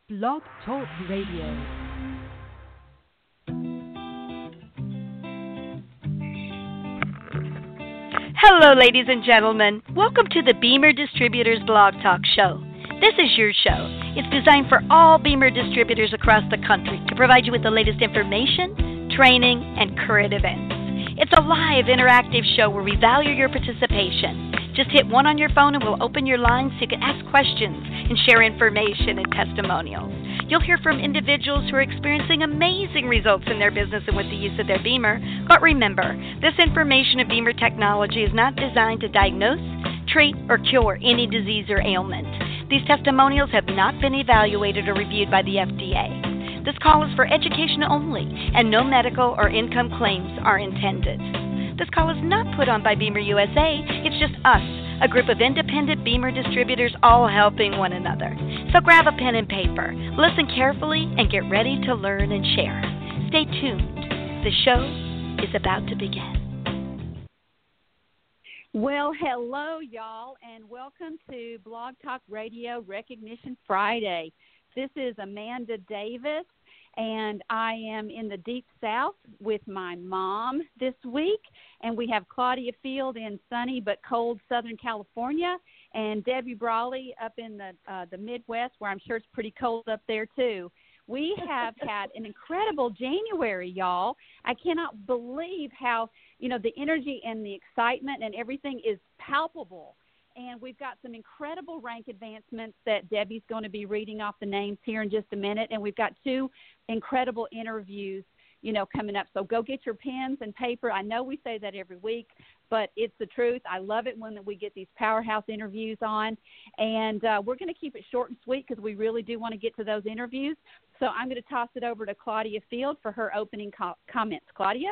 Blog Talk Radio. Hello, ladies and gentlemen. Welcome to the Beamer Distributors Blog Talk Show. This is your show. It's designed for all Beamer distributors across the country to provide you with the latest information, training, and current events. It's a live, interactive show where we value your participation. Just hit 1 on your phone and we'll open your lines so you can ask questions and share information and testimonials. You'll hear from individuals who are experiencing amazing results in their business and with the use of their Beamer. But remember, this information of Beamer technology is not designed to diagnose, treat, or cure any disease or ailment. These testimonials have not been evaluated or reviewed by the FDA. This call is for education only, and no medical or income claims are intended. This call is not put on by Beamer USA. It's just us, a group of independent Beamer distributors all helping one another. So grab a pen and paper, listen carefully, and get ready to learn and share. Stay tuned. The show is about to begin. Well, hello, y'all, and welcome to Blog Talk Radio Recognition Friday. This is Amanda Davis, and I am in the Deep South with my mom this week, and we have Claudia Field in sunny but cold Southern California, and Debbie Brawley up in the Midwest, where I'm sure it's pretty cold up there too. We have had an incredible January, y'all. I cannot believe how, the energy and the excitement and everything is palpable. And we've got some incredible rank advancements that Debbie's going to be reading off the names here in just a minute. And we've got 2 incredible interviews, coming up. So go get your pens and paper. I know we say that every week, but it's the truth. I love it when we get these powerhouse interviews on. And we're going to keep it short and sweet because we really do want to get to those interviews. So I'm going to toss it over to Claudia Field for her opening comments. Claudia?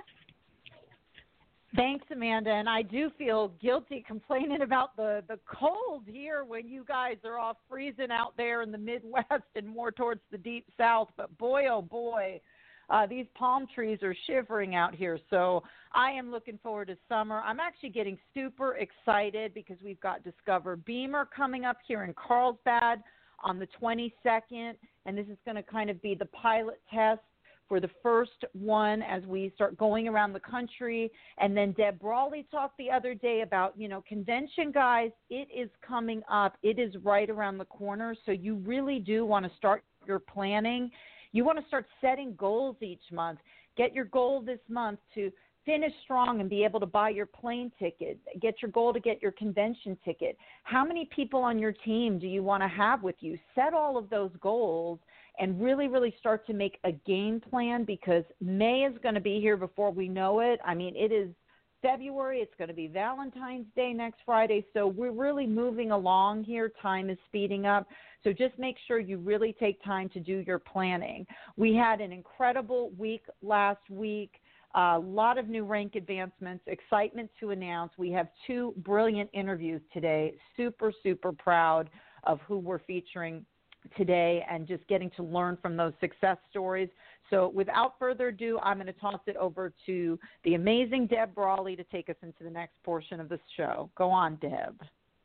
Thanks, Amanda, and I do feel guilty complaining about the cold here when you guys are all freezing out there in the Midwest and more towards the Deep South. But boy, oh boy, these palm trees are shivering out here. So I am looking forward to summer. I'm actually getting super excited because we've got Discover Beamer coming up here in Carlsbad on the 22nd, and this is going to kind of be the pilot test for the first one as we start going around the country. And then Deb Brawley talked the other day about, convention, guys, it is coming up. It is right around the corner. So you really do want to start your planning. You want to start setting goals each month. Get your goal this month to finish strong and be able to buy your plane ticket. Get your goal to get your convention ticket. How many people on your team do you want to have with you? Set all of those goals and really, really start to make a game plan, because May is going to be here before we know it. I mean, it is February. It's going to be Valentine's Day next Friday. So we're really moving along here. Time is speeding up. So just make sure you really take time to do your planning. We had an incredible week last week. A lot of new rank advancements, excitement to announce. We have 2 brilliant interviews today. Super, super proud of who we're featuring today and just getting to learn from those success stories. So without further ado, I'm going to toss it over to the amazing Deb Brawley to take us into the next portion of this show. Go on, Deb.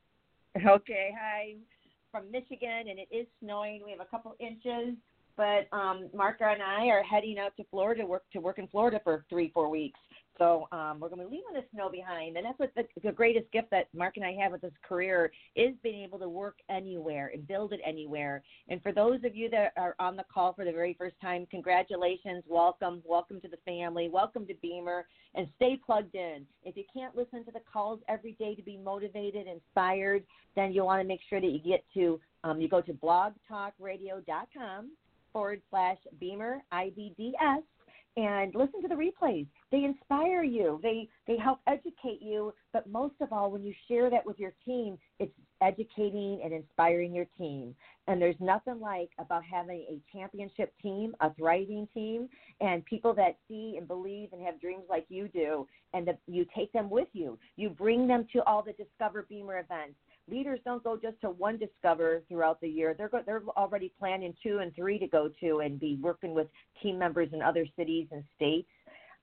Okay, hi. From Michigan, and it is snowing. We have a couple inches, but Mark and I are heading out to Florida to work in Florida for 3-4 weeks. So we're going to be leaving the snow behind, and that's what the greatest gift that Mark and I have with this career is being able to work anywhere and build it anywhere. And for those of you that are on the call for the very first time, congratulations, welcome to the family, welcome to Beamer, and stay plugged in. If you can't listen to the calls every day to be motivated, inspired, then you'll want to make sure that you get to you go to blogtalkradio.com/Beamer IBDS. And listen to the replays. They inspire you. They help educate you. But most of all, when you share that with your team, it's educating and inspiring your team. And there's nothing like about having a championship team, a thriving team, and people that see and believe and have dreams like you do, and that you take them with you. You bring them to all the Discover Beamer events. Leaders don't go just to one Discover throughout the year. They're already planning 2 and 3 to go to and be working with team members in other cities and states.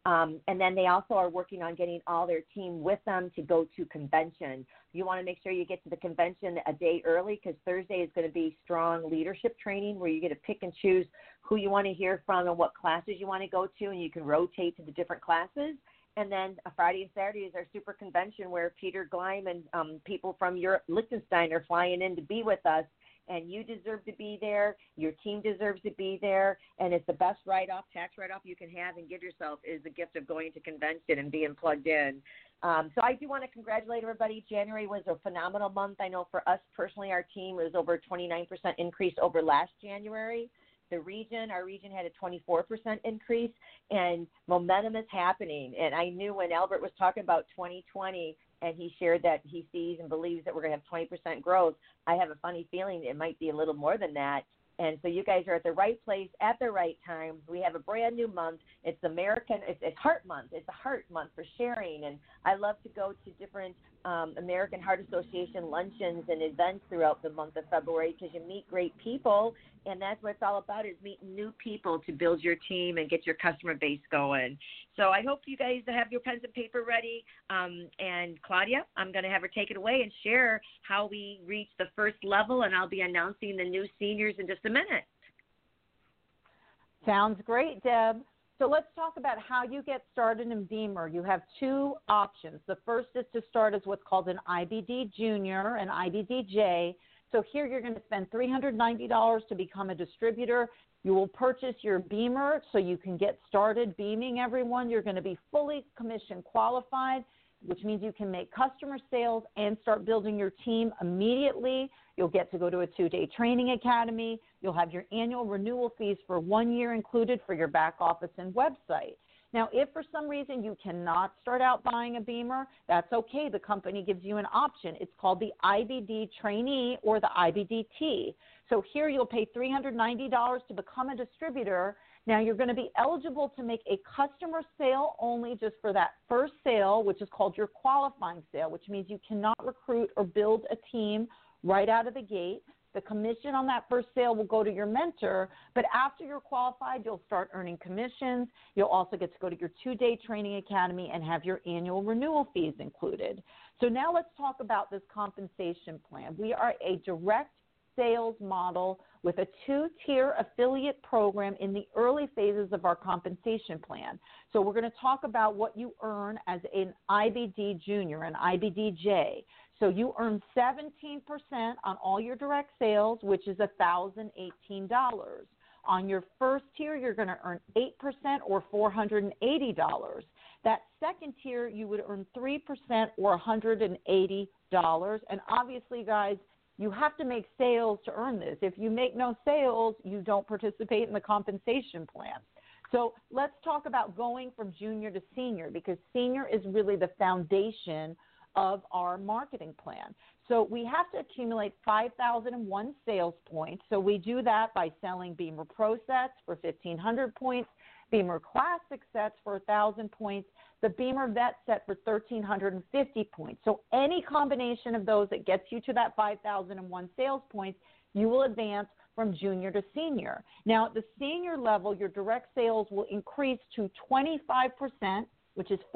And then they also are working on getting all their team with them to go to convention. You want to make sure you get to the convention a day early because Thursday is going to be strong leadership training where you get to pick and choose who you want to hear from and what classes you want to go to, and you can rotate to the different classes. And then Friday and Saturday is our super convention where Peter Gleim and people from Europe, Liechtenstein are flying in to be with us. And you deserve to be there. Your team deserves to be there. And it's the best tax write-off you can have and give yourself is the gift of going to convention and being plugged in. So I do want to congratulate everybody. January was a phenomenal month. I know for us personally, our team was over 29% increase over last January. Our region had a 24% increase, and momentum is happening. And I knew when Albert was talking about 2020 and he shared that he sees and believes that we're going to have 20% growth, I have a funny feeling it might be a little more than that. And so you guys are at the right place at the right time. We have a brand new month. It's it's Heart Month. It's a Heart Month for sharing. And I love to go to different American Heart Association luncheons and events throughout the month of February because you meet great people. And that's what it's all about, is meeting new people to build your team and get your customer base going. So I hope you guys have your pens and paper ready. And Claudia, I'm going to have her take it away and share how we reach the first level, and I'll be announcing the new seniors in just a minute. Sounds great, Deb. So let's talk about how you get started in Beamer. You have two options. The first is to start as what's called an IBD Junior, an IBDJ. So here you're going to spend $390 to become a distributor. You will purchase your Beamer so you can get started beaming everyone. You're going to be fully commission qualified, which means you can make customer sales and start building your team immediately. You'll get to go to a 2-day training academy. You'll have your annual renewal fees for 1 year included for your back office and website. Now, if for some reason you cannot start out buying a Beamer, that's okay. The company gives you an option. It's called the IBD Trainee or the IBDT. So here you'll pay $390 to become a distributor. Now you're going to be eligible to make a customer sale only just for that first sale, which is called your qualifying sale, which means you cannot recruit or build a team right out of the gate. The commission on that first sale will go to your mentor, but after you're qualified, you'll start earning commissions. You'll also get to go to your 2-day training academy and have your annual renewal fees included. So now let's talk about this compensation plan. We are a direct sales model with a 2-tier affiliate program in the early phases of our compensation plan. So we're going to talk about what you earn as an IBD Junior, an IBDJ. So you earn 17% on all your direct sales, which is $1,018. On your first tier, you're going to earn 8% or $480. That second tier, you would earn 3% or $180. And obviously, guys, you have to make sales to earn this. If you make no sales, you don't participate in the compensation plan. So let's talk about going from junior to senior, because senior is really the foundation of our marketing plan. So we have to accumulate 5,001 sales points. So we do that by selling Beamer Pro sets for 1,500 points, Beamer Classic sets for 1,000 points, the Beamer Vet set for 1,350 points. So any combination of those that gets you to that 5,001 sales points, you will advance from junior to senior. Now, at the senior level, your direct sales will increase to 25%, which is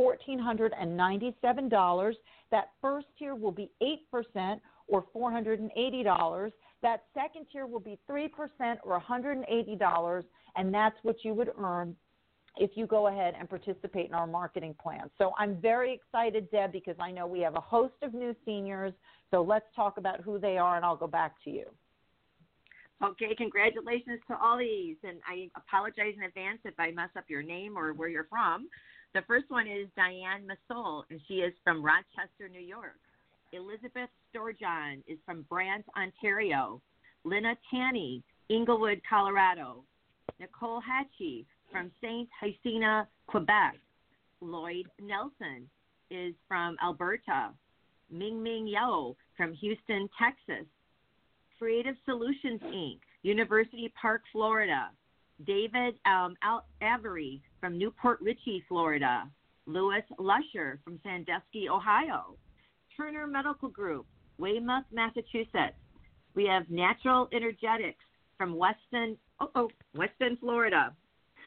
$1,497. That first tier will be 8% or $480. That second tier will be 3% or $180, and that's what you would earn if you go ahead and participate in our marketing plan. So I'm very excited, Deb, because I know we have a host of new seniors. So let's talk about who they are, and I'll go back to you. Okay, congratulations to all these, and I apologize in advance if I mess up your name or where you're from. The first one is Diane Massol, and she is from Rochester, New York. Elizabeth Storjohn is from Brant, Ontario. Lynna Tanney, Inglewood, Colorado. Nicole Hatchie from St. Hyacinthe, Quebec. Lloyd Nelson is from Alberta. Ming Yeo from Houston, Texas. Creative Solutions, Inc., University Park, Florida. David Avery from Newport Richey, Florida. Louis Lusher from Sandusky, Ohio. Turner Medical Group, Weymouth, Massachusetts. We have Natural Energetics from Weston, Florida.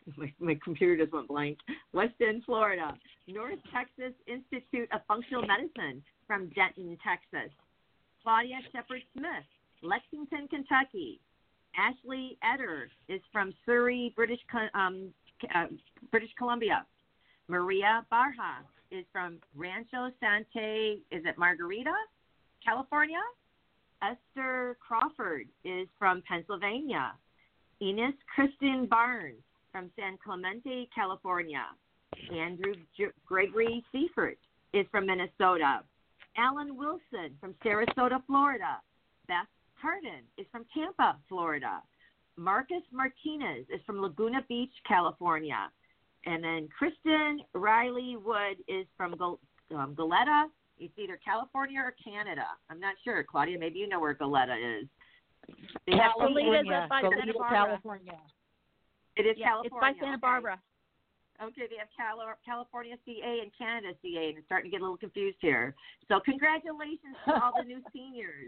my computer just went blank. Weston, Florida. North Texas Institute of Functional Medicine from Denton, Texas. Claudia Shepard-Smith, Lexington, Kentucky. Ashley Eder is from Surrey, British Columbia. Maria Barha is from Rancho Santa, is it Margarita, California? Esther Crawford is from Pennsylvania. Ines Kristen Barnes from San Clemente, California. Andrew Gregory Seifert is from Minnesota. Alan Wilson from Sarasota, Florida. Beth Hardin is from Tampa, Florida. Marcus Martinez is from Laguna Beach, California. And then Kristen Riley Wood is from Goleta. It's either California or Canada. I'm not sure. Claudia, maybe you know where Goleta is. California. Santa Barbara. California. It is Yeah, California. it's by Santa Barbara. Okay, they have California CA and Canada CA, and it's starting to get a little confused here. So congratulations to all the new seniors.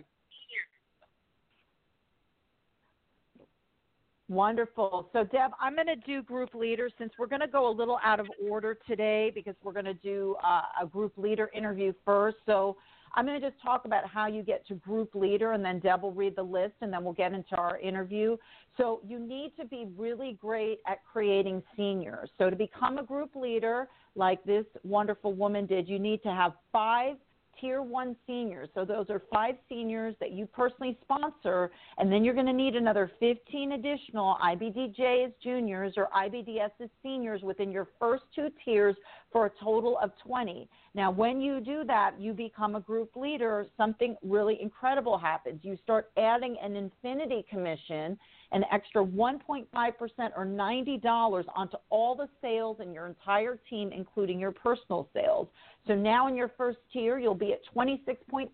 Wonderful. So, Deb, I'm going to do group leader since we're going to go a little out of order today because we're going to do a group leader interview first. So I'm going to just talk about how you get to group leader, and then Deb will read the list, and then we'll get into our interview. So you need to be really great at creating seniors. So to become a group leader like this wonderful woman did, you need to have 5 Tier 1 seniors. So those are 5 seniors that you personally sponsor, and then you're going to need another 15 additional IBDJs juniors or IBDSs seniors within your first 2 tiers for a total of 20. Now, when you do that, you become a group leader. Something really incredible happens. You start adding an infinity commission, an extra 1.5% or $90 onto all the sales in your entire team, including your personal sales. So now in your first tier, you'll be at 26.5%,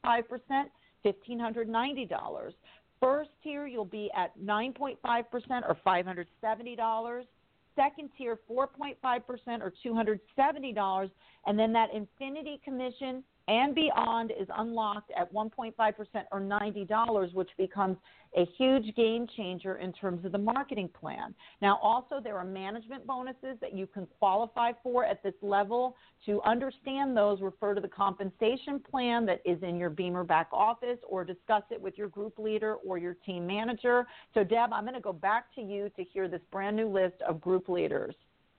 $1,590. First tier, you'll be at 9.5% or $570. Second tier, 4.5% or $270. And then that infinity commission and beyond is unlocked at 1.5% or $90, which becomes a huge game changer in terms of the marketing plan. Now, also, there are management bonuses that you can qualify for at this level. To understand those, refer to the compensation plan that is in your Beamer back office or discuss it with your group leader or your team manager. So, Deb, I'm going to go back to you to hear this brand new list of group leaders.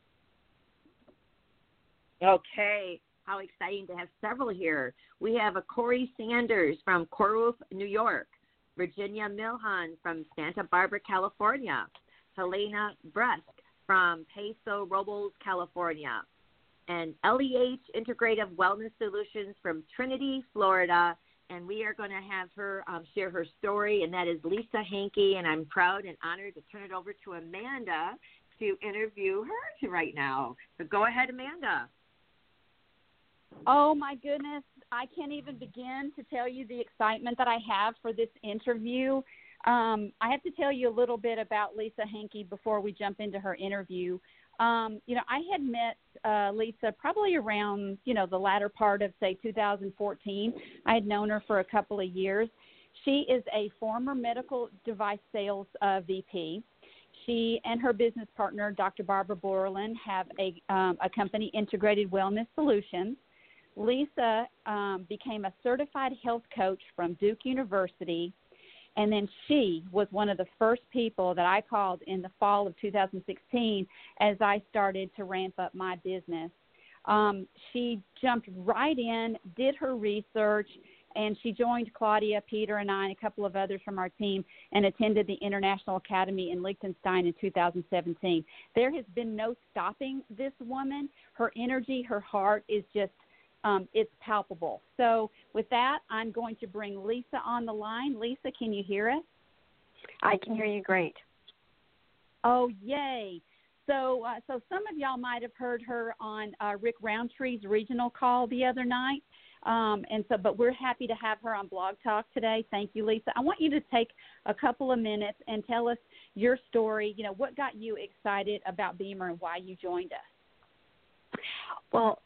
Okay. How exciting to have several here. We have a Corey Sanders from Corwolf, New York. Virginia Milhan from Santa Barbara, California. Helena Bresk from Paso Robles, California. And LEH Integrative Wellness Solutions from Trinity, Florida. And we are going to have her share her story, and that is Lisa Hankey. And I'm proud and honored to turn it over to Amanda to interview her right now. So go ahead, Amanda. Oh, my goodness. I can't even begin to tell you the excitement that I have for this interview. I have to tell you a little bit about Lisa Hankey before we jump into her interview. I had met Lisa probably around, the latter part of, say, 2014. I had known her for a couple of years. She is a former medical device sales VP. She and her business partner, Dr. Barbara Borland, have a company, Integrated Wellness Solutions. Lisa became a certified health coach from Duke University, and then she was one of the first people that I called in the fall of 2016 as I started to ramp up my business. She jumped right in, did her research, and she joined Claudia, Peter, and I, and a couple of others from our team, and attended the International Academy in Liechtenstein in 2017. There has been no stopping this woman. Her energy, her heart is just it's palpable. So with that, I'm going to bring Lisa on the line. Lisa, can you hear us? I can hear you great. Oh, yay. So some of y'all might have heard her on Rick Roundtree's regional call the other night. But we're happy to have her on Blog Talk today. Thank you, Lisa. I want you to take a couple of minutes and tell us your story. What got you excited about Beamer and why you joined us? Well,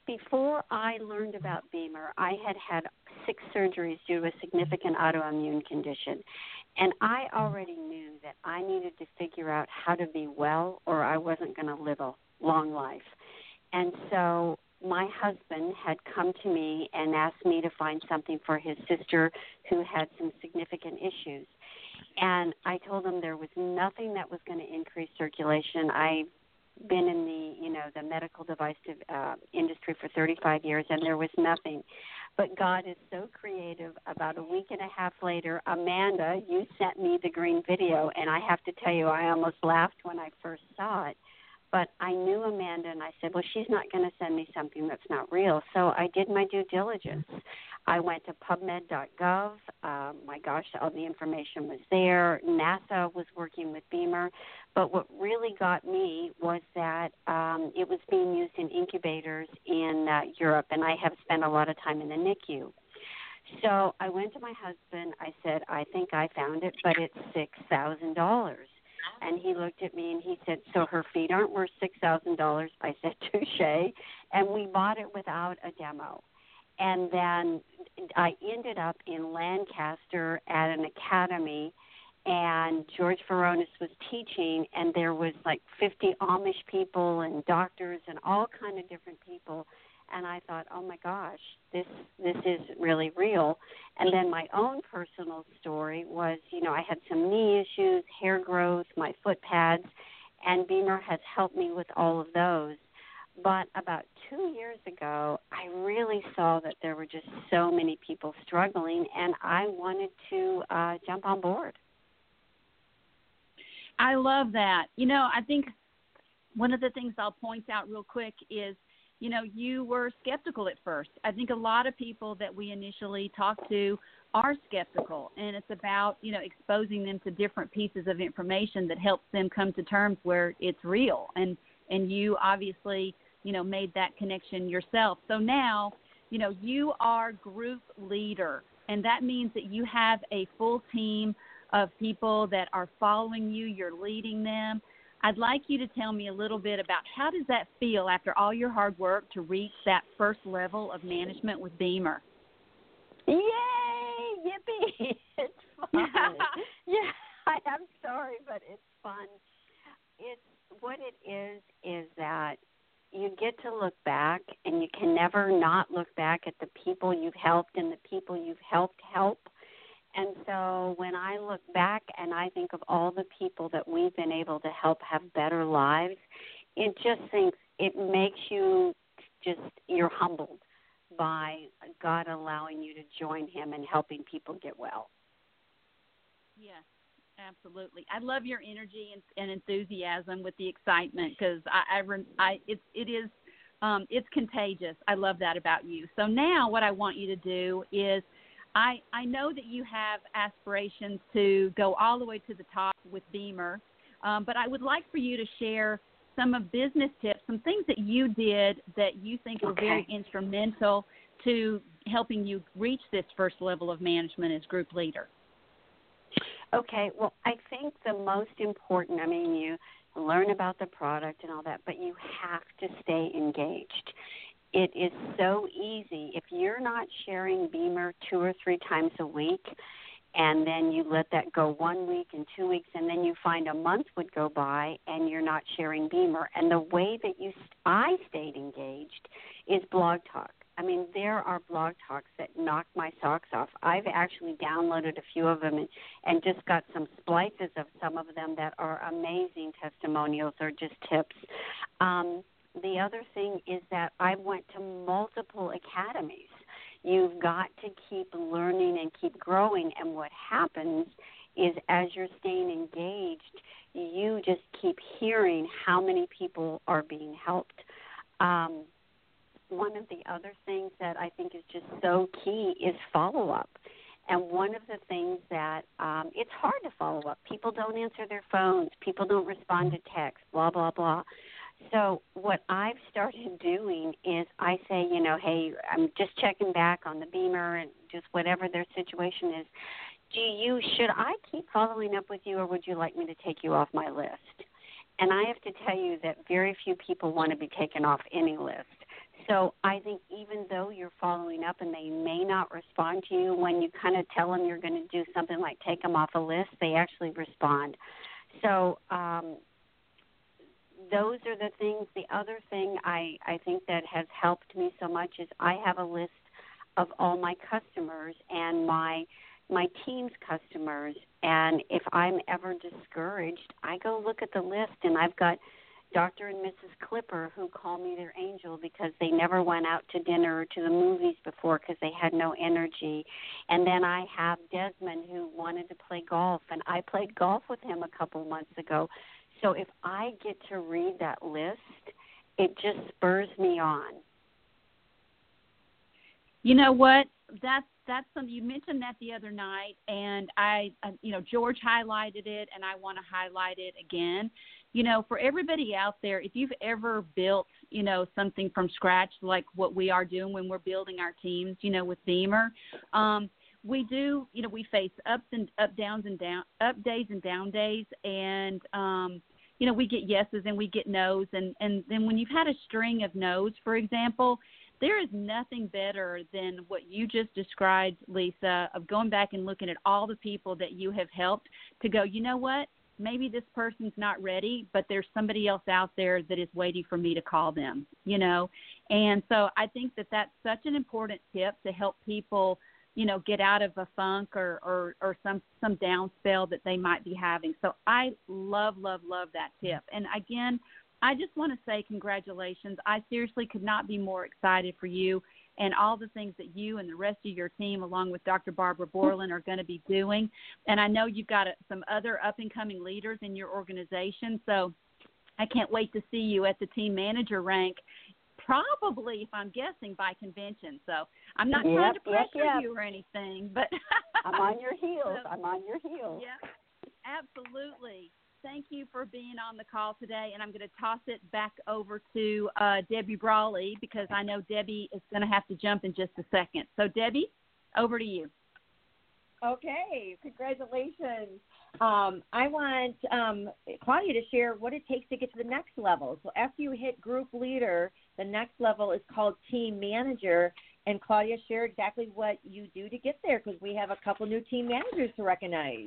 before I learned about Beamer, I had 6 surgeries due to a significant autoimmune condition. And I already knew that I needed to figure out how to be well or I wasn't going to live a long life. And so my husband had come to me and asked me to find something for his sister who had some significant issues. And I told him there was nothing that was going to increase circulation. I've been in the medical device industry for 35 years, and there was nothing. But God is so creative. About a week and a half later, Amanda, you sent me the green video, and I have to tell you, I almost laughed when I first saw it. But I knew Amanda, and I said, well, she's not going to send me something that's not real. So I did my due diligence. I went to PubMed.gov. My gosh, all the information was there. NASA was working with Beamer. But what really got me was that it was being used in incubators in Europe, and I have spent a lot of time in the NICU. So I went to my husband. I said, I think I found it, but it's $6,000. And he looked at me and he said, so her feet aren't worth $6,000. I said, touche. And we bought it without a demo. And then I ended up in Lancaster at an academy, and George Veronis was teaching, and there was like 50 Amish people and doctors and all kind of different people. And I thought, oh, my gosh, this is really real. And then my own personal story was, I had some knee issues, hair growth, my foot pads, and Beamer has helped me with all of those. But about 2 years ago, I really saw that there were just so many people struggling, and I wanted to jump on board. I love that. I think one of the things I'll point out real quick is, you were skeptical at first. I think a lot of people that we initially talk to are skeptical, and it's about, exposing them to different pieces of information that helps them come to terms where it's real. And you obviously, made that connection yourself. So now, you are group leader, and that means that you have a full team of people that are following you. You're leading them. I'd like you to tell me a little bit about how does that feel after all your hard work to reach that first level of management with Beamer? Yay! Yippee! It's fun. Yeah, I'm sorry, but it's fun. It's what it is that you get to look back, and you can never not look back at the people you've helped and the people you've helped help. And so when I look back and I think of all the people that we've been able to help have better lives, it makes you you're humbled by God allowing you to join him and helping people get well. Yes, absolutely. I love your energy and enthusiasm with the excitement, because it's contagious. I love that about you. So now what I want you to do is, I know that you have aspirations to go all the way to the top with Beamer, but I would like for you to share some of business tips, some things that you did that you think were very instrumental to helping you reach this first level of management as group leader. Okay, well, I think the most important, you learn about the product and all that, but you have to stay engaged. It is so easy. If you're not sharing Beamer 2 or 3 times a week, and then you let that go 1 week and 2 weeks, and then you find a month would go by and you're not sharing Beamer. And the way that I stayed engaged is Blog Talk. There are blog talks that knock my socks off. I've actually downloaded a few of them and just got some splices of some of them that are amazing testimonials or just tips. The other thing is that I went to multiple academies. You've got to keep learning and keep growing, and what happens is as you're staying engaged, you just keep hearing how many people are being helped. One of the other things that I think is just so key is follow-up. And one of the things that it's hard to follow up. People don't answer their phones. People don't respond to text, blah, blah, blah. So what I've started doing is I say, hey, I'm just checking back on the Beamer and just whatever their situation is. Should I keep following up with you, or would you like me to take you off my list? And I have to tell you that very few people want to be taken off any list. So I think even though you're following up and they may not respond to you, when you kind of tell them you're going to do something like take them off a list, they actually respond. So those are the things. The other thing I think that has helped me so much is I have a list of all my customers and my team's customers. And if I'm ever discouraged, I go look at the list, and I've got Dr. and Mrs. Clipper who call me their angel because they never went out to dinner or to the movies before because they had no energy. And then I have Desmond who wanted to play golf, and I played golf with him a couple months ago. So if I get to read that list, it just spurs me on. You know what? That's something you mentioned that the other night, and I George highlighted it, and I want to highlight it again. For everybody out there, if you've ever built, something from scratch, like what we are doing when we're building our teams, with Beamer, we do, we face up days and down days, and we get yeses and we get nos, and then when you've had a string of nos, for example, there is nothing better than what you just described, Lisa, of going back and looking at all the people that you have helped to go, you know what, maybe this person's not ready, but there's somebody else out there that is waiting for me to call them, And so I think that that's such an important tip to help people, get out of a funk or some down spell that they might be having. So I love that tip. And again, I just want to say congratulations. I seriously could not be more excited for you and all the things that you and the rest of your team, along with Dr. Barbara Borland, are going to be doing. And I know you've got some other up-and-coming leaders in your organization, so I can't wait to see you at the team manager rank, probably, if I'm guessing, by convention. So I'm not trying to pressure you or anything, but I'm on your heels. Yeah, absolutely. Thank you for being on the call today, and I'm going to toss it back over to Debbie Brawley because I know Debbie is going to have to jump in just a second. So, Debbie, over to you. Okay, congratulations. I want Claudia to share what it takes to get to the next level. So after you hit group leader, the next level is called team manager, and Claudia, share exactly what you do to get there because we have a couple new team managers to recognize.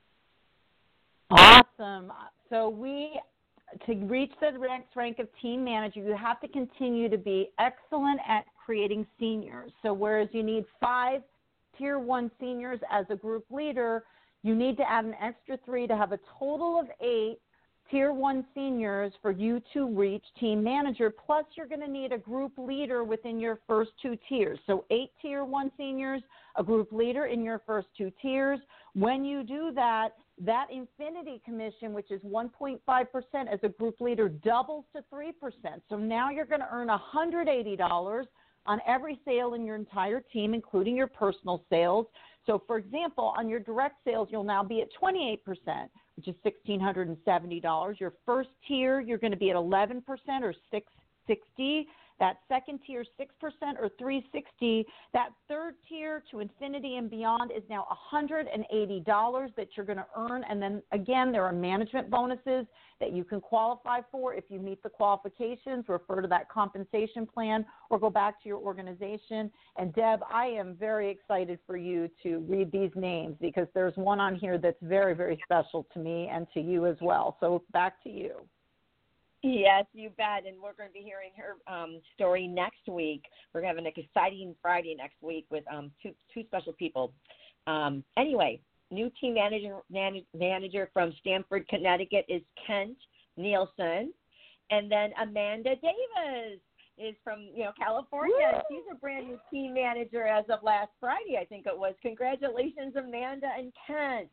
Awesome. So to reach the next rank of team manager, you have to continue to be excellent at creating seniors. So whereas you need 5 Tier 1 seniors as a group leader, you need to add an extra 3 to have a total of 8 Tier 1 seniors for you to reach team manager. Plus, you're going to need a group leader within your first 2 tiers. So 8 Tier 1 seniors, a group leader in your first 2 tiers. When you do that, that Infinity Commission, which is 1.5% as a group leader, doubles to 3%. So now you're going to earn $180 on every sale in your entire team, including your personal sales. So, for example, on your direct sales, you'll now be at 28%, which is $1,670. Your first tier, you're going to be at 11% or $660. That second tier, 6% or $360. That third tier to infinity and beyond is now $180 that you're going to earn. And then, again, there are management bonuses that you can qualify for. If you meet the qualifications, refer to that compensation plan or go back to your organization. And, Deb, I am very excited for you to read these names because there's one on here that's very, very special to me and to you as well. So back to you. Yes, you bet. And we're going to be hearing her story next week. We're going to have an exciting Friday next week with two special people. Anyway, new team manager from Stamford, Connecticut is Kent Nielsen. And then Amanda Davis is from California. Woo! She's a brand new team manager as of last Friday, I think it was. Congratulations, Amanda and Kent.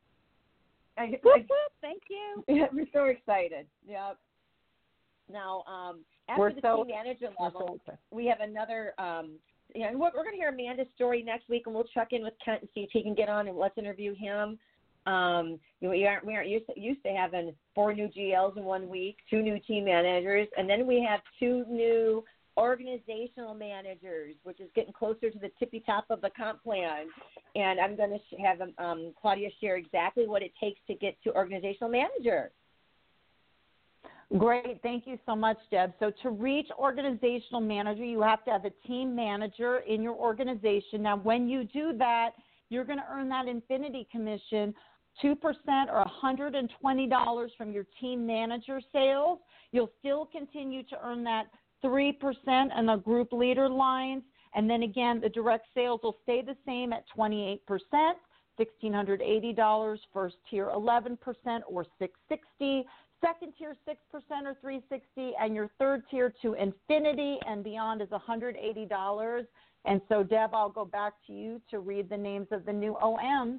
Thank you. We're so excited. Yep. Now, after the team manager level, we have another, we're going to hear Amanda's story next week, and we'll check in with Kent and see if he can get on and let's interview him. We aren't used to having 4 new GLs in 1 week, 2 new team managers, and then we have 2 new organizational managers, which is getting closer to the tippy top of the comp plan. And I'm going to have Claudia share exactly what it takes to get to organizational manager. Great. Thank you so much, Deb. So to reach organizational manager, you have to have a team manager in your organization. Now, when you do that, you're going to earn that Infinity Commission, 2% or $120 from your team manager sales. You'll still continue to earn that 3% on the group leader lines. And then again, the direct sales will stay the same at 28%, $1,680, first tier 11% or $660. Second tier, 6% or $360, and your third tier to Infinity and beyond is $180. And so, Deb, I'll go back to you to read the names of the new OMs.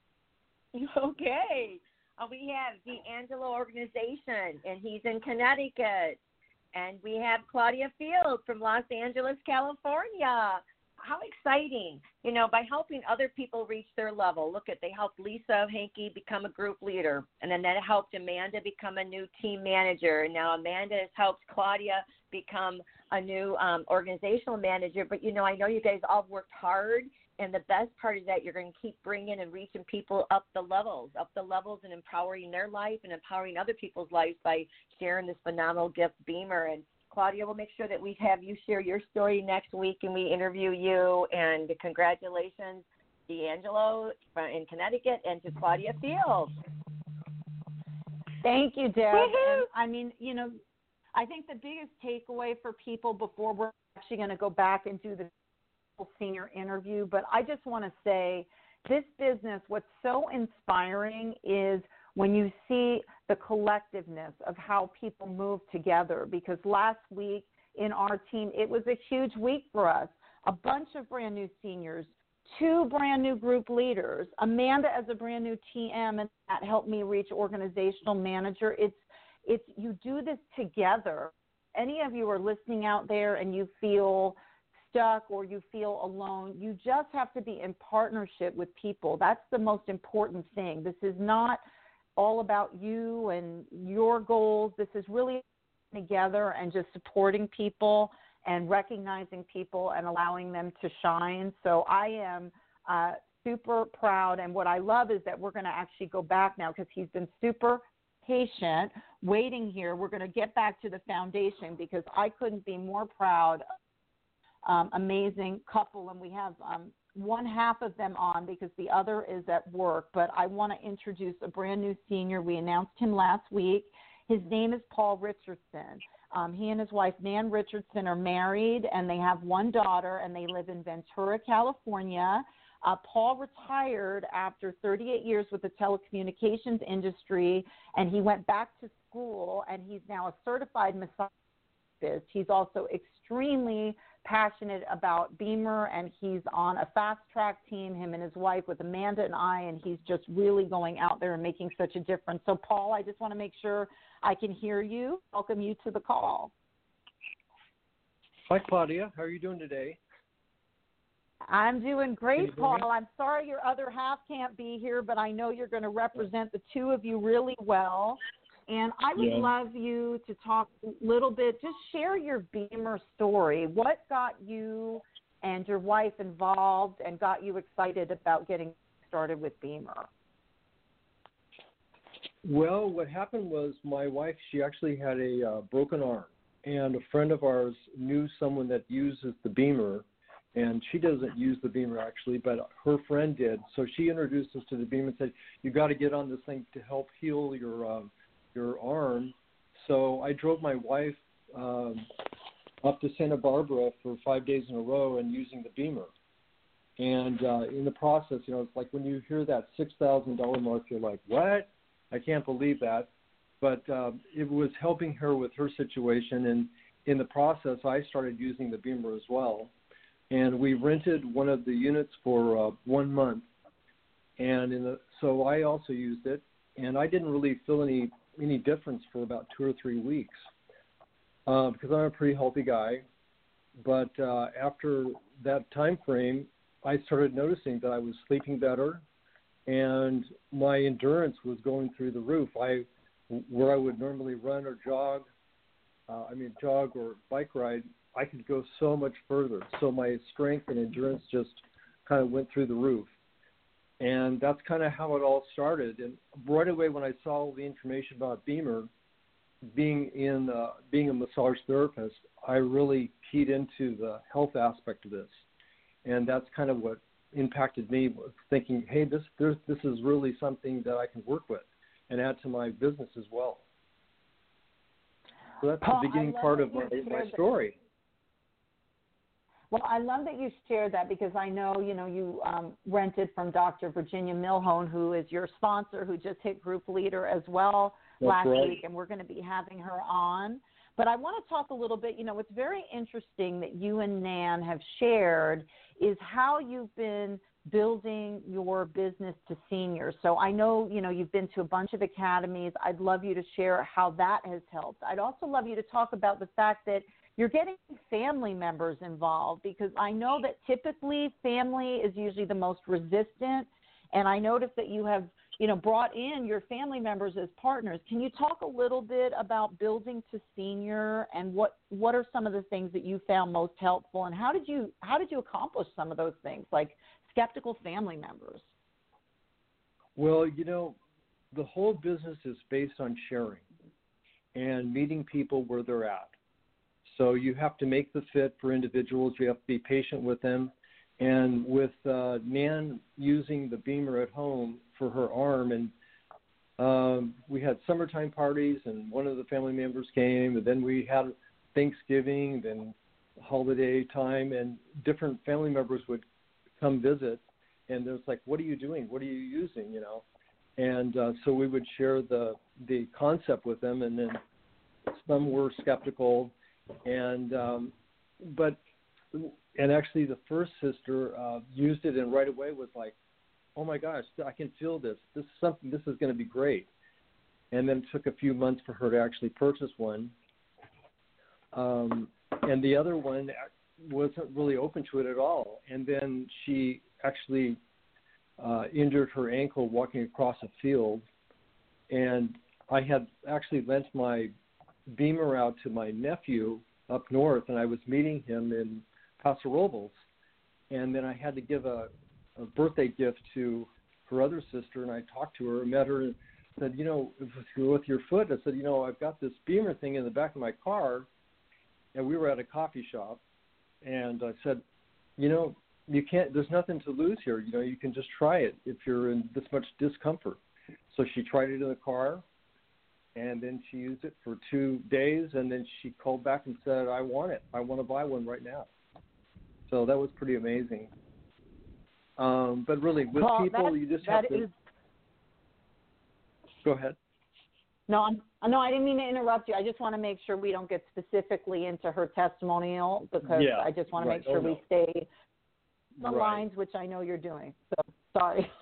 Okay. We have the Angelo Organization, and he's in Connecticut. And we have Claudia Field from Los Angeles, California. How exciting, by helping other people reach their level. Look, they helped Lisa Hankey become a group leader, and then that helped Amanda become a new team manager. And now Amanda has helped Claudia become a new organizational manager. But, I know you guys all worked hard, and the best part is that you're going to keep bringing and reaching people up the levels and empowering their life and empowering other people's lives by sharing this phenomenal gift, Beamer. And Claudia, we'll make sure that we have you share your story next week and we interview you. And congratulations, D'Angelo in Connecticut, and to Claudia Fields. Thank you, Deb. Woo-hoo. And, I think the biggest takeaway for people before we're actually going to go back and do the senior interview, but I just want to say this business, what's so inspiring is when you see the collectiveness of how people move together, because last week in our team, it was a huge week for us. A bunch of brand new seniors, 2 brand new group leaders, Amanda as a brand new TM, and that helped me reach organizational manager. It's you do this together. Any of you are listening out there and you feel stuck or you feel alone, you just have to be in partnership with people. That's the most important thing. This is not all about you and your goals. This is really together and just supporting people and recognizing people and allowing them to shine. So I am super proud. And what I love is that we're going to actually go back now because he's been super patient waiting here. We're going to get back to the foundation because I couldn't be more proud. Amazing couple, and we have one half of them on because the other is at work, but I want to introduce a brand new senior. We announced him last week. His name is Paul Richardson. He and his wife, Nan Richardson, are married, and they have one daughter, and they live in Ventura, California. Paul retired after 38 years with the telecommunications industry, and he went back to school, and he's now a certified massagist. He's also extremely passionate about Beamer, and he's on a fast-track team, him and his wife, with Amanda and I, and he's just really going out there and making such a difference. So, Paul, I just want to make sure I can hear you. Welcome you to the call. Hi, Claudia. How are you doing today? I'm doing great, Paul. I'm sorry your other half can't be here, but I know you're going to represent the two of you really well. And I would love you to talk a little bit, just share your Beamer story. What got you and your wife involved and got you excited about getting started with Beamer? Well, what happened was my wife, she actually had a broken arm. And a friend of ours knew someone that uses the Beamer. And she doesn't use the Beamer, actually, but her friend did. So she introduced us to the Beamer and said, you got to get on this thing to help heal your arm. So I drove my wife up to Santa Barbara for 5 days in a row and using the Beamer. And in the process, it's like when you hear that $6,000 mark, you're like, what? I can't believe that. But it was helping her with her situation. And in the process, I started using the Beamer as well. And we rented one of the units for 1 month. And so I also used it. And I didn't really feel any difference for about 2 or 3 weeks because I'm a pretty healthy guy. But after that time frame, I started noticing that I was sleeping better and my endurance was going through the roof. Where I would normally run or jog or bike ride, I could go so much further. So my strength and endurance just kind of went through the roof. And that's kind of how it all started. And right away when I saw all the information about Beamer, being a massage therapist, I really keyed into the health aspect of this, and that's kind of what impacted me, thinking, hey, this is really something that I can work with and add to my business as well. So that's Paul, the beginning part of my story. Well, I love that you shared that, because I know, you rented from Dr. Virginia Milhone, who is your sponsor, who just hit Group Leader as well last week, and we're going to be having her on. But I want to talk a little bit, what's very interesting that you and Nan have shared is how you've been building your business to seniors. So I know, you've been to a bunch of academies. I'd love you to share how that has helped. I'd also love you to talk about the fact that you're getting family members involved, because I know that typically family is usually the most resistant. And I noticed that you have, brought in your family members as partners. Can you talk a little bit about building to senior, and what are some of the things that you found most helpful, and how did you accomplish some of those things, like skeptical family members? Well, the whole business is based on sharing and meeting people where they're at. So you have to make the fit for individuals. You have to be patient with them. And with Nan using the BEMER at home for her arm, and we had summertime parties, and one of the family members came, and then we had Thanksgiving, then holiday time, and different family members would come visit, and it was like, what are you doing? What are you using? And so we would share the concept with them, and then some were skeptical, and actually the first sister used it, and right away was like, oh my gosh, I can feel this. This is going to be great. And then it took a few months for her to actually purchase one. And the other one wasn't really open to it at all. And then she actually injured her ankle walking across a field. And I had actually lent my BEMER out to my nephew up north, and I was meeting him in Paso Robles. And then I had to give a birthday gift to her other sister, and I talked to her and met her and said, with your foot, I said, I've got this BEMER thing in the back of my car, and we were at a coffee shop, and I said, you can't, there's nothing to lose here. You can just try it if you're in this much discomfort. So she tried it in the car, and then she used it for 2 days, and then she called back and said, I want it. I want to buy one right now. So that was pretty amazing. But really, with Paul, people, you just have to... Go ahead. No, I didn't mean to interrupt you. I just want to make sure we don't get specifically into her testimonial, because I just want to make sure we stay the lines, which I know you're doing. So, sorry.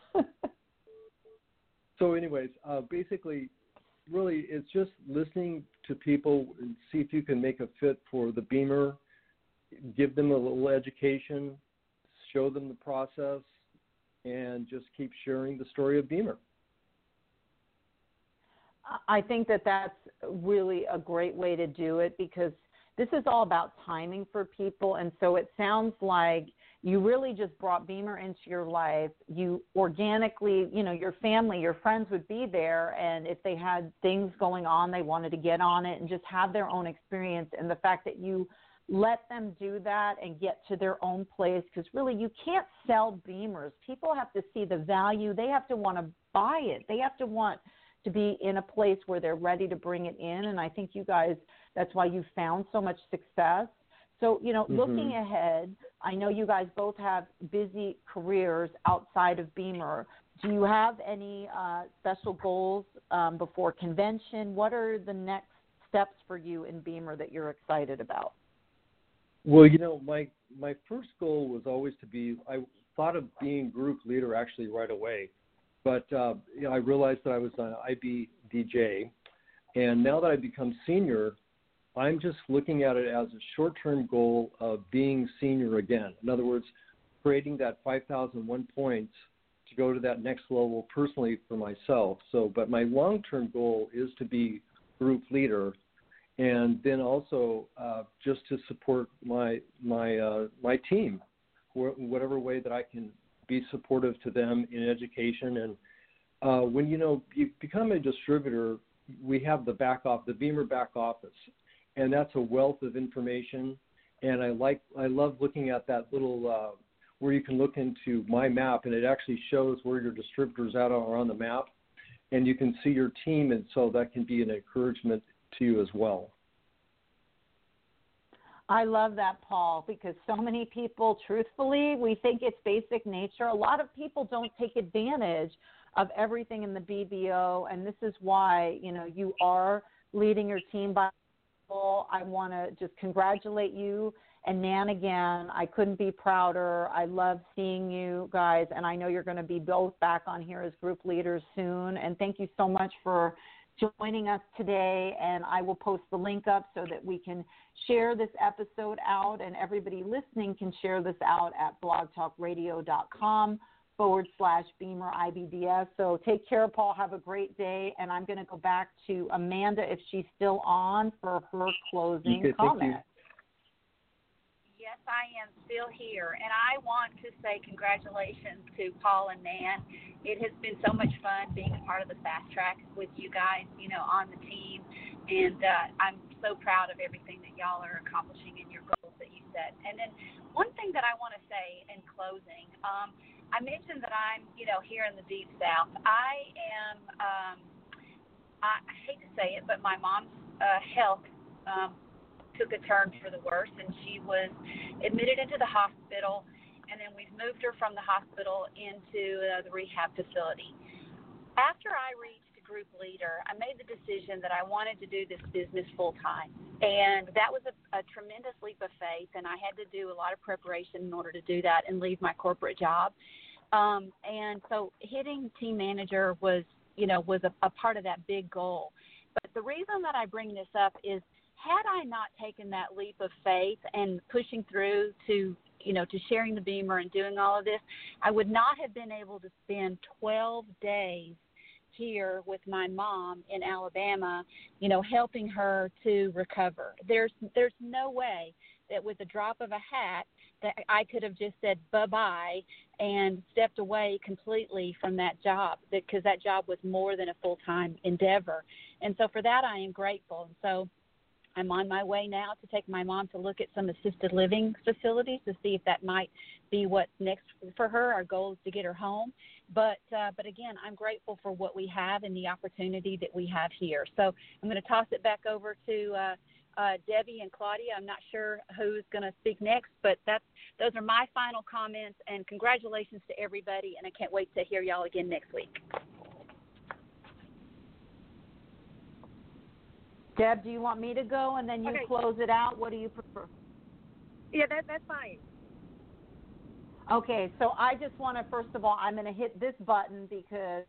So anyways, basically, really, it's just listening to people and see if you can make a fit for the BEMER, give them a little education, show them the process, and just keep sharing the story of BEMER. I think that that's really a great way to do it, because this is all about timing for people. And so it sounds like you really just brought BEMER into your life. You organically, your family, your friends would be there, and if they had things going on, they wanted to get on it and just have their own experience. And the fact that you let them do that and get to their own place, because really you can't sell BEMERs. People have to see the value. They have to want to buy it. They have to want to be in a place where they're ready to bring it in. And I think you guys, that's why you found so much success. So, looking ahead, I know you guys both have busy careers outside of BEMER. Do you have any special goals before convention? What are the next steps for you in BEMER that you're excited about? Well, my first goal was always to be, I thought of being group leader actually right away. But I realized that I was an IBDJ, and now that I've become senior, I'm just looking at it as a short-term goal of being senior again. In other words, creating that 5,001 points to go to that next level personally for myself. So, but my long-term goal is to be group leader, and then also just to support my team, whatever way that I can be supportive to them in education. And when you become a distributor, we have the Beamer back office, and that's a wealth of information. And I love looking at that little where you can look into My Map, and it actually shows where your distributors are on the map, and you can see your team, and so that can be an encouragement to you as well. I love that, Paul, because so many people, truthfully, we think it's basic nature. A lot of people don't take advantage of everything in the BBO, and this is why, you are leading your team by example. I want to just congratulate you and Nan again. I couldn't be prouder. I love seeing you guys, and I know you're going to be both back on here as group leaders soon, and thank you so much for joining us today, and I will post the link up so that we can share this episode out, and everybody listening can share this out at blogtalkradio.com/Beamer IBDS. So take care, Paul. Have a great day, and I'm going to go back to Amanda if she's still on for her closing comment. Yes, I am still here, and I want to say congratulations to Paul and Nan. It has been so much fun being a part of the Fast Track with you guys, on the team, and I'm so proud of everything that y'all are accomplishing in your goals that you set. And then one thing that I want to say in closing, I mentioned that I'm, here in the Deep South. I hate to say it, but my mom's health took a turn for the worse, and she was admitted into the hospital, and then we've moved her from the hospital into the rehab facility. After I reached group leader, I made the decision that I wanted to do this business full time, and that was a tremendous leap of faith, and I had to do a lot of preparation in order to do that and leave my corporate job. And so hitting team manager was a part of that big goal. But the reason that I bring this up is, had I not taken that leap of faith and pushing through to sharing the Beamer and doing all of this, I would not have been able to spend 12 days here with my mom in Alabama, helping her to recover. There's no way that with a drop of a hat that I could have just said bye-bye and stepped away completely from that job, because that job was more than a full-time endeavor. And so for that, I am grateful. And so I'm on my way now to take my mom to look at some assisted living facilities to see if that might be what's next for her. Our goal is to get her home. But again, I'm grateful for what we have and the opportunity that we have here. So I'm going to toss it back over to Debbie and Claudia. I'm not sure who's going to speak next, but those are my final comments. And congratulations to everybody, and I can't wait to hear y'all again next week. Deb, do you want me to go and then you close it out? What do you prefer? Yeah, that's fine. Okay, so I just want to, first of all, I'm going to hit this button because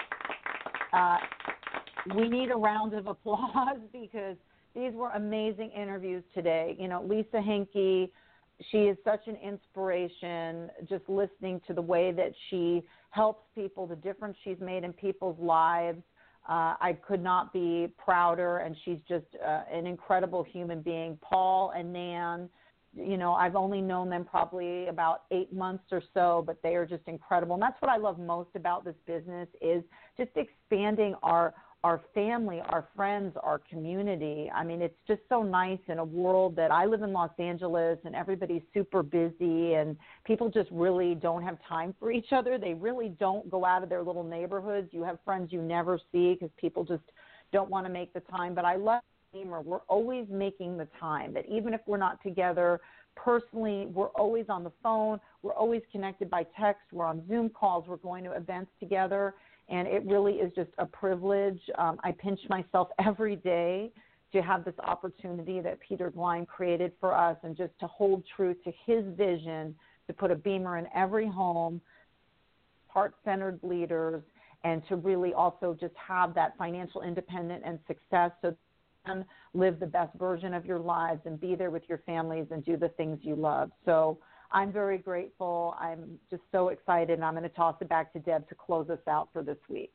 we need a round of applause because these were amazing interviews today. Lisa Henke, she is such an inspiration, just listening to the way that she helps people, the difference she's made in people's lives. I could not be prouder, and she's just an incredible human being. Paul and Nan, I've only known them probably about 8 months or so, but they are just incredible. And that's what I love most about this business is just expanding our family, our friends, our community. I mean, it's just so nice in a world that I live in Los Angeles and everybody's super busy and people just really don't have time for each other. They really don't go out of their little neighborhoods. You have friends you never see because people just don't want to make the time. But I love Beamer. We're always making the time, that even if we're not together personally, we're always on the phone. We're always connected by text. We're on Zoom calls. We're going to events together. And it really is just a privilege. I pinch myself every day to have this opportunity that Peter Glein created for us and just to hold true to his vision to put a Beamer in every home, heart-centered leaders, and to really also just have that financial independence and success so you can live the best version of your lives and be there with your families and do the things you love. So I'm very grateful. I'm just so excited, and I'm going to toss it back to Deb to close us out for this week.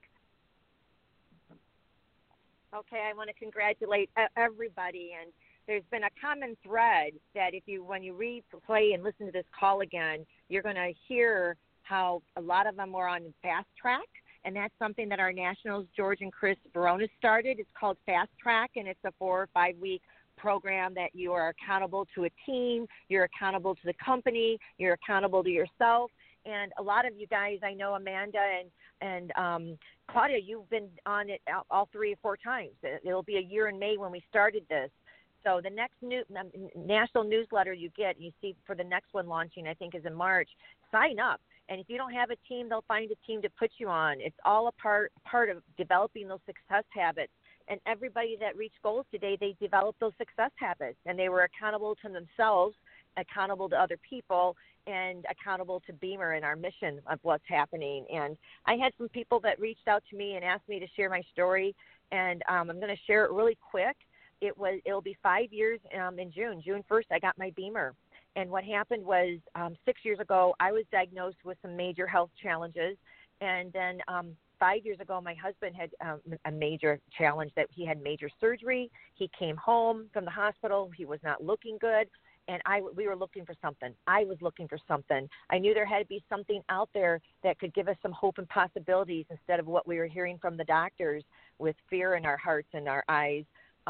Okay, I want to congratulate everybody, and there's been a common thread that when you replay and listen to this call again, you're going to hear how a lot of them were on Fast Track and that's something that our nationals, George and Chris Verona, started. It's called Fast Track, and it's a 4 or 5 week program that you are accountable to a team, you're accountable to the company, you're accountable to yourself. And a lot of you guys, I know Amanda and Claudia, you've been on it all 3 or 4 times. It'll be a year in May when we started this. So the next national newsletter you get, you see for the next one launching, I think is in March, sign up. And if you don't have a team, they'll find a team to put you on. It's all a part of developing those success habits. And everybody that reached goals today, they developed those success habits, and they were accountable to themselves, accountable to other people, and accountable to Beamer and our mission of what's happening. And I had some people that reached out to me and asked me to share my story, and I'm going to share it really quick. It'll be 5 years in June 1st. I got my Beamer, and what happened was 6 years ago I was diagnosed with some major health challenges, and then 5 years ago, my husband had a major challenge that he had major surgery. He came home from the hospital. He was not looking good, and we were looking for something. I was looking for something. I knew there had to be something out there that could give us some hope and possibilities instead of what we were hearing from the doctors with fear in our hearts and our eyes.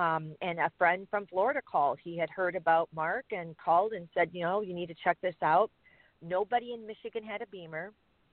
And a friend from Florida called. He had heard about Mark and called and said, you need to check this out. Nobody in Michigan had a Beamer.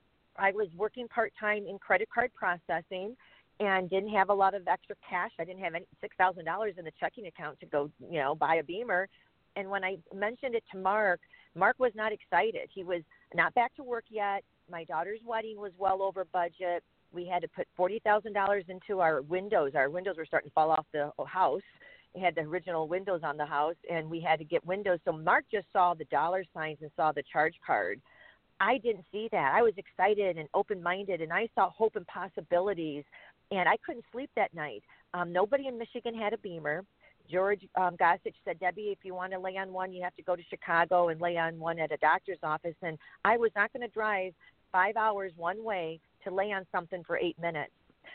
I was working part-time in credit card processing and didn't have a lot of extra cash. I didn't have $6,000 in the checking account to go, buy a Beamer. And when I mentioned it to Mark was not excited. He was not back to work yet. My daughter's wedding was well over budget. We had to put $40,000 into our windows. Our windows were starting to fall off the house. It had the original windows on the house, and we had to get windows. So Mark just saw the dollar signs and saw the charge card. I didn't see that. I was excited and open-minded, and I saw hope and possibilities, and I couldn't sleep that night. Nobody in Michigan had a Beamer. George Gossage said, Debbie, if you want to lay on one, you have to go to Chicago and lay on one at a doctor's office, and I was not going to drive 5 hours one way to lay on something for 8 minutes.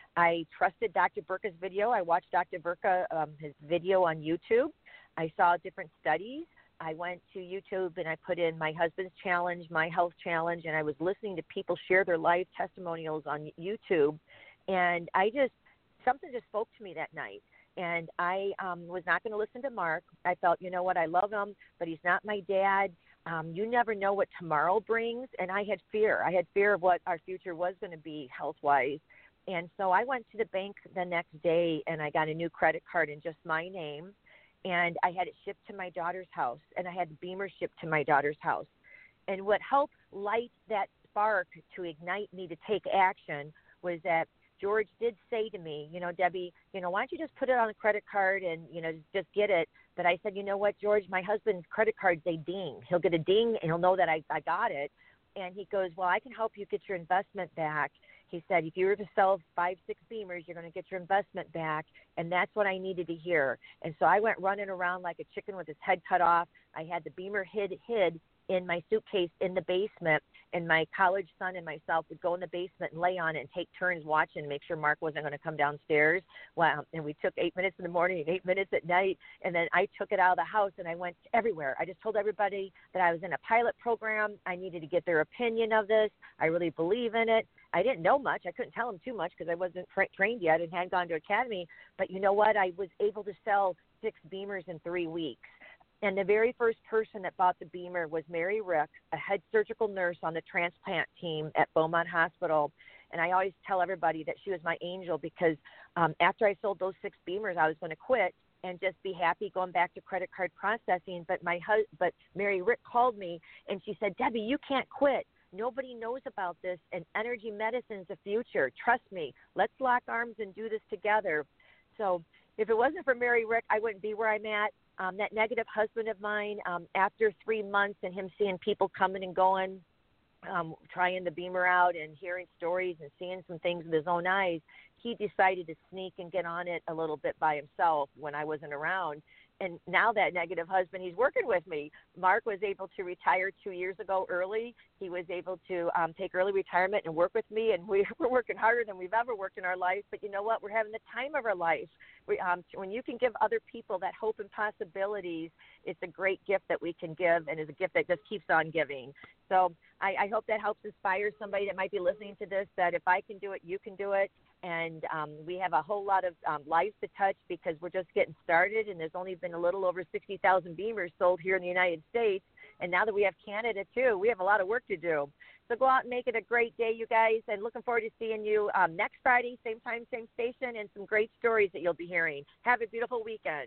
I trusted Dr. Burka's video. I watched Dr. Burka, his video on YouTube. I saw different studies. I went to YouTube and I put in my husband's challenge, my health challenge, and I was listening to people share their life testimonials on YouTube. And something just spoke to me that night. And I was not going to listen to Mark. I felt, you know what, I love him, but he's not my dad. You never know what tomorrow brings. And I had fear. I had fear of what our future was going to be health-wise. And so I went to the bank the next day and I got a new credit card in just my name. And I had it shipped to my daughter's house, and I had the Beamer shipped to my daughter's house. And what helped light that spark to ignite me to take action was that George did say to me, Debbie, why don't you just put it on a credit card and, just get it. But I said, you know what, George, my husband's credit cards, they ding. He'll get a ding, and he'll know that I got it. And he goes, well, I can help you get your investment back. He said, if you were to sell 5-6 Beamers, you're going to get your investment back. And that's what I needed to hear. And so I went running around like a chicken with his head cut off. I had the Beamer hid in my suitcase in the basement, and my college son and myself would go in the basement and lay on it and take turns watching and make sure Mark wasn't going to come downstairs. Wow. And we took 8 minutes in the morning and 8 minutes at night, and then I took it out of the house and I went everywhere. I just told everybody that I was in a pilot program. I needed to get their opinion of this. I really believe in it. I didn't know much. I couldn't tell them too much because I wasn't trained yet and hadn't gone to academy. But you know what? I was able to sell 6 Beamers in 3 weeks. And the very first person that bought the Beamer was Mary Rick, a head surgical nurse on the transplant team at Beaumont Hospital. And I always tell everybody that she was my angel because after I sold those 6 Beamers, I was going to quit and just be happy going back to credit card processing. But Mary Rick called me and she said, Debbie, you can't quit. Nobody knows about this, and energy medicine is the future. Trust me. Let's lock arms and do this together. So if it wasn't for Mary Rick, I wouldn't be where I'm at. That negative husband of mine, after 3 months and him seeing people coming and going, trying the Beamer out and hearing stories and seeing some things with his own eyes, he decided to sneak and get on it a little bit by himself when I wasn't around. and now that negative husband, he's working with me. Mark was able to retire 2 years ago early. He was able to take early retirement and work with me, and we're working harder than we've ever worked in our life. But you know what? We're having the time of our life. When you can give other people that hope and possibilities, it's a great gift that we can give, and is a gift that just keeps on giving. So I hope that helps inspire somebody that might be listening to this, that if I can do it, you can do it. And we have a whole lot of lives to touch because we're just getting started, and there's only been a little over 60,000 Beamers sold here in the United States. And now that we have Canada, too, we have a lot of work to do. So go out and make it a great day, you guys, and looking forward to seeing you next Friday, same time, same station, and some great stories that you'll be hearing. Have a beautiful weekend.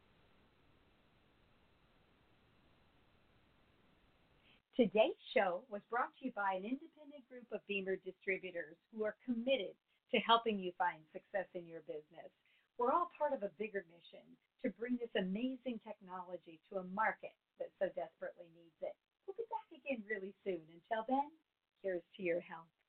Today's show was brought to you by an independent group of Beamer distributors who are committed to helping you find success in your business. We're all part of a bigger mission to bring this amazing technology to a market that so desperately needs it. We'll be back again really soon. Until then, here's to your health.